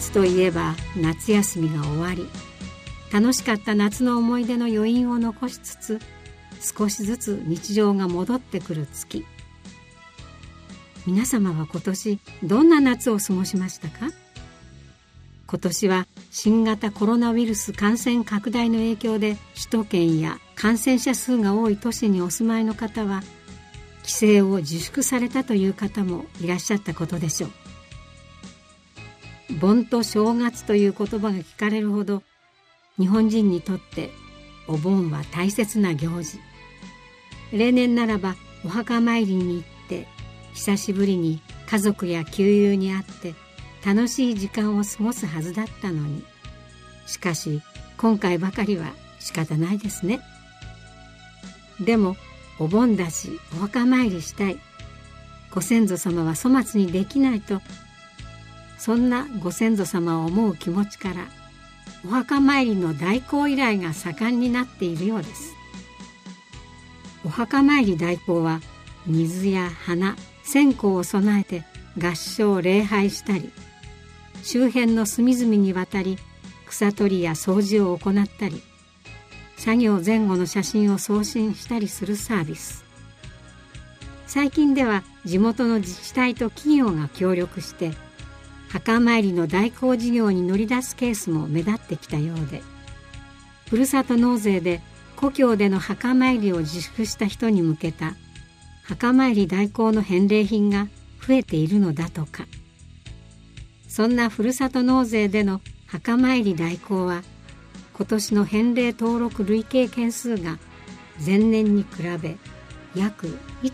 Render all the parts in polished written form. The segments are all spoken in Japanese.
月といえば夏休みが終わり、楽しかった夏の思い出の余韻を残しつつ、少しずつ日常が戻ってくる月。皆様は今年どんな夏を過ごしましたか？今年は新型コロナウイルス感染拡大の影響で首都圏や感染者数が多い都市にお住まいの方は、帰省を自粛されたという方もいらっしゃったことでしょう。盆と正月という言葉が聞かれるほど、日本人にとってお盆は大切な行事。例年ならばお墓参りに行って久しぶりに家族や旧友に会って楽しい時間を過ごすはずだったのに、しかし今回ばかりは仕方ないですね。でもお盆だしお墓参りしたい、ご先祖様は粗末にできないと、そんなご先祖様を思う気持ちからお墓参りの代行依頼が盛んになっているようです。お墓参り代行は水や花、線香を備えて合掌礼拝したり、周辺の隅々に渡り草取りや掃除を行ったり、作業前後の写真を送信したりするサービス。最近では地元の自治体と企業が協力して墓参りの代行事業に乗り出すケースも目立ってきたようで、ふるさと納税で故郷での墓参りを自粛した人に向けた墓参り代行の返礼品が増えているのだとか。そんなふるさと納税での墓参り代行は、今年の返礼登録累計件数が前年に比べ約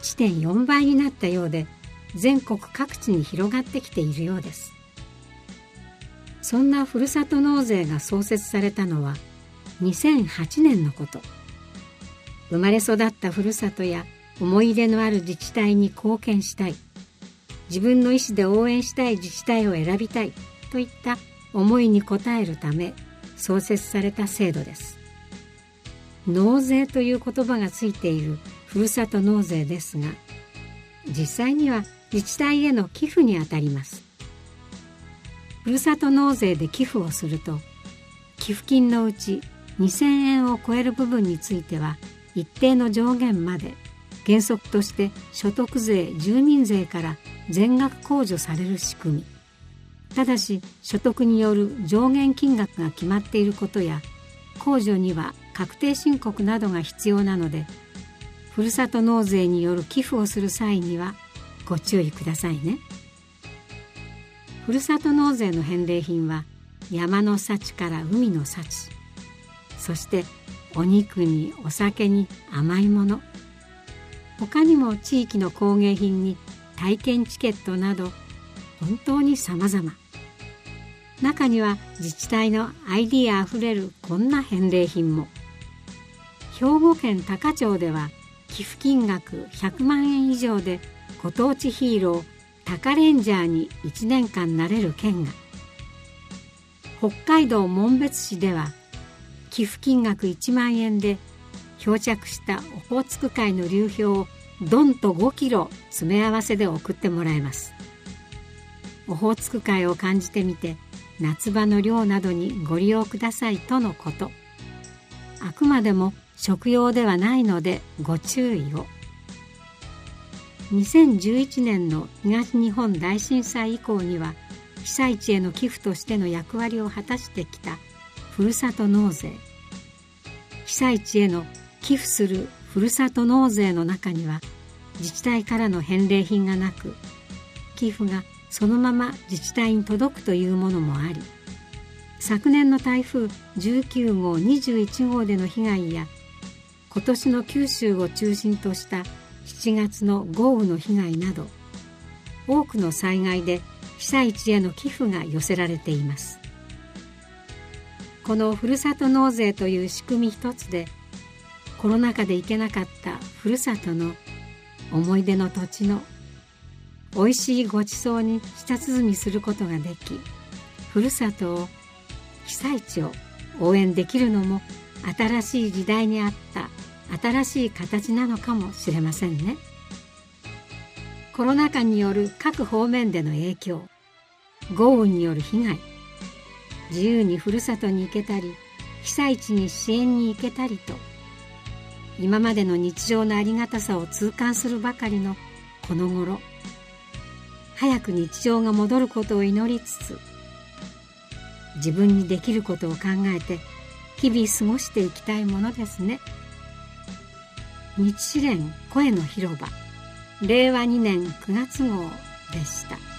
1.4 倍になったようで、全国各地に広がってきているようです。そんなふるさと納税が創設されたのは2008年のこと。生まれ育ったふるさとや思い入れのある自治体に貢献したい、自分の意思で応援したい自治体を選びたいといった思いに応えるため創設された制度です。納税という言葉がついているふるさと納税ですが、実際には自治体への寄付にあたります。ふるさと納税で寄付をすると、寄付金のうち2000円を超える部分については一定の上限まで原則として所得税・住民税から全額控除される仕組み。ただし所得による上限金額が決まっていることや、控除には確定申告などが必要なので、ふるさと納税による寄付をする際にはご注意くださいね。ふるさと納税の返礼品は山の幸から海の幸、そしてお肉にお酒に甘いもの、他にも地域の工芸品に体験チケットなど本当に様々。中には自治体のアイディアあふれるこんな返礼品も。兵庫県多可町では寄付金額100万円以上でご当地ヒーロータカレンジャーに1年間なれる券が、北海道紋別市では寄付金額1万円で漂着したオホーツク海の流氷をドンと5キロ詰め合わせで送ってもらえます。オホーツク海を感じてみて夏場の漁などにご利用くださいとのこと。あくまでも食用ではないのでご注意を。2011年の東日本大震災以降には被災地への寄付としての役割を果たしてきたふるさと納税。被災地への寄付するふるさと納税の中には自治体からの返礼品がなく、寄付がそのまま自治体に届くというものもあり、昨年の台風19号21号での被害や今年の九州を中心とした7月の豪雨の被害など、多くの災害で被災地への寄付が寄せられています。このふるさと納税という仕組み一つで、コロナ禍で行けなかったふるさとの思い出の土地のおいしいごちそうに舌鼓することができ、ふるさとを、被災地を応援できるのも新しい時代にあった新しい形なのかもしれませんね。コロナ禍による各方面での影響、豪雨による被害、 自由にふるさとに行けたり、被災地に支援に行けたりと、今までの日常のありがたさを痛感するばかりのこの頃、早く日常が戻ることを祈りつつ、自分にできることを考えて日々過ごしていきたいものですね。日蓮声の広場、令和2年9月号でした。